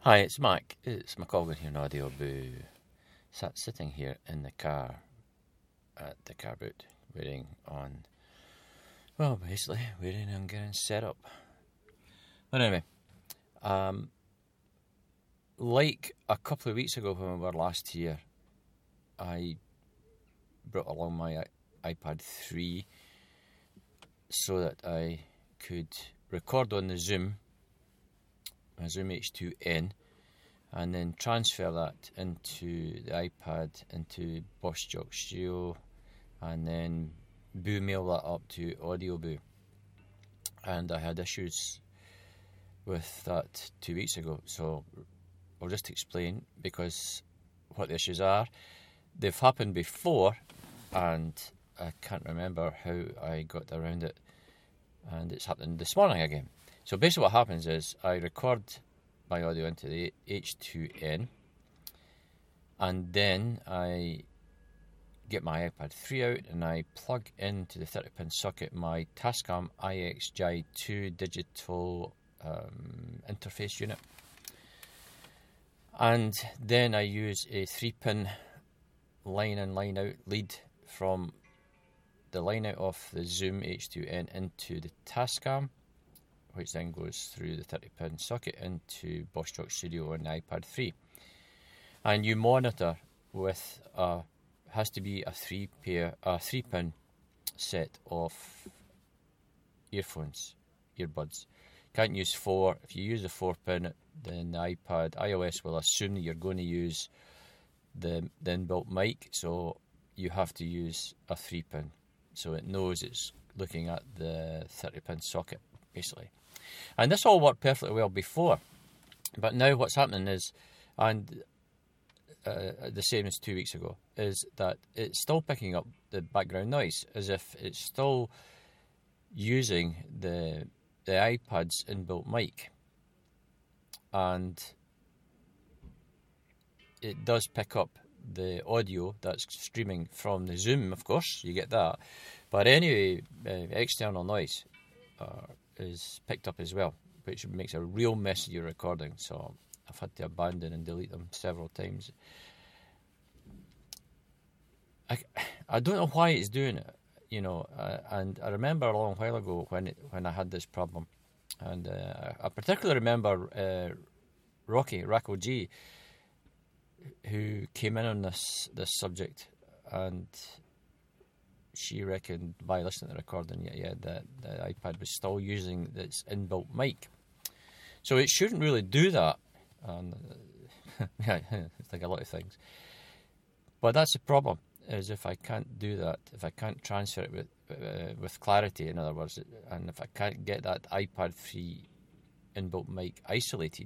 Hi, it's Mac. It's McColgan here in Audio Boo. Sitting here in the car at the car boot, waiting on getting set up. But anyway, like a couple of weeks ago when we were last here, I brought along my iPad 3 so that I could record on the Zoom, my Zoom H2N, and then transfer that into the iPad, into Boss Jock Studio, and then mail that up to Audio Boo. And I had issues with that 2 weeks ago, so I'll just explain, because what the issues are. They've happened before, and I can't remember how I got around it, and it's happened this morning again. So basically what happens is I record my audio into the H2N, and then I get my iPad 3 out and I plug into the 30-pin socket my Tascam IXGI2 digital interface unit, and then I use a 3-pin line in, line out lead from the line out of the Zoom H2N into the Tascam, which then goes through the 30-pin socket into Boss Jock Studio on the iPad 3. And you monitor with has to be a 3-pin set of earbuds. Can't use 4. If you use a 4-pin, then the iPad iOS will assume that you're going to use the inbuilt mic, so you have to use a 3-pin, so it knows it's looking at the 30-pin socket, basically. And this all worked perfectly well before, but now what's happening is, and the same as 2 weeks ago, is that it's still picking up the background noise, as if it's still using the iPad's inbuilt mic, and it does pick up the audio that's streaming from the Zoom, of course, you get that, but any external noise is picked up as well, which makes a real mess of your recording, so I've had to abandon and delete them several times. I don't know why it's doing it, and I remember a long while ago when I had this problem, and I particularly remember Rocco G, who came in on this subject, and she reckoned by listening to the recording, that the iPad was still using its inbuilt mic. So it shouldn't really do that. And it's like a lot of things. But that's the problem, is if I can't do that, if I can't transfer it with clarity, in other words, and if I can't get that iPad 3 inbuilt mic isolated,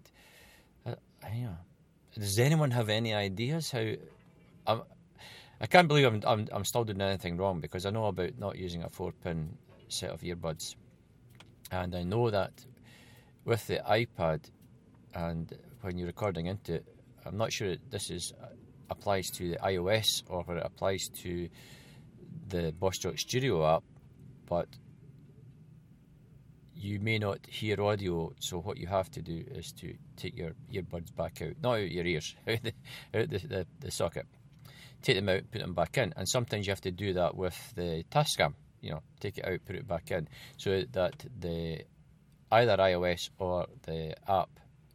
does anyone have any ideas how? I can't believe I'm still doing anything wrong, because I know about not using a 4-pin set of earbuds, and I know that with the iPad, and when you're recording into it, I'm not sure this applies to the iOS or whether it applies to the Boss Jock Studio app, but you may not hear audio, so what you have to do is to take your earbuds back out, not out your ears, out the socket. Take them out, put them back in, and sometimes you have to do that with the Tascam. Take it out, put it back in, so that either iOS or the app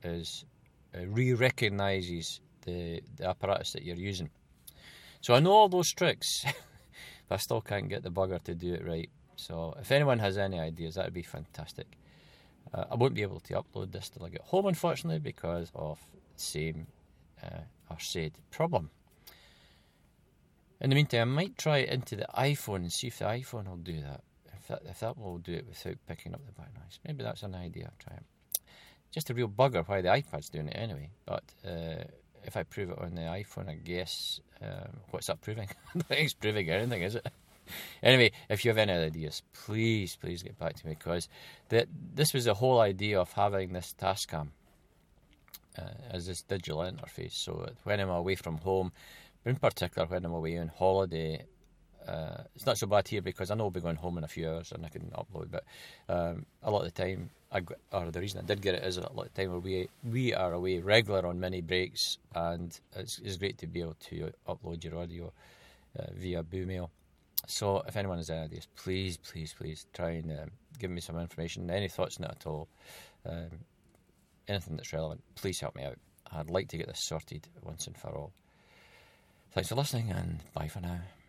recognises the apparatus that you're using. So I know all those tricks, but I still can't get the bugger to do it right. So if anyone has any ideas, that would be fantastic. I won't be able to upload this till I get home, unfortunately, because of the same said problem. In the meantime, I might try it into the iPhone and see if the iPhone will do that. If that will do it without picking up the back noise. Maybe that's an idea. I'll try it. Just a real bugger why the iPad's doing it anyway. But if I prove it on the iPhone, I guess, what's that proving? I don't think it's proving anything, is it? Anyway, if you have any ideas, please get back to me, because this was the whole idea of having this Tascam as this digital interface, so that when I'm away from home, in particular when I'm away on holiday, it's not so bad here because I know I'll be going home in a few hours and I can upload, but a lot of the time or the reason I did get it is at a lot of time where we are away regular on mini breaks, and it's great to be able to upload your audio via Boomail. So if anyone has any ideas, please try and give me some information, any thoughts on it at all, anything that's relevant. Please help me out. I'd like to get this sorted once and for all. Thanks for listening, and bye for now.